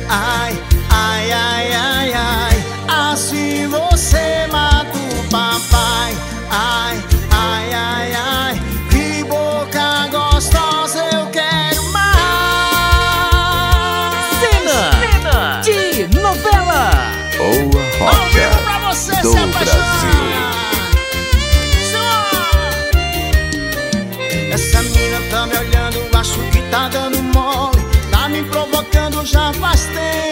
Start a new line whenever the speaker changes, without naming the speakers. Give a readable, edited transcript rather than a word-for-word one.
Ai, ai, ai, ai, ai, assim você mata o papai. Ai, ai, ai, ai, que boca gostosa, eu quero mais.
Cena de novela.
Boa Rocha
pra você
do Brasil.
Essa mina tá me olhando, acho que tá dando mole, tá me provocando já faz tempo.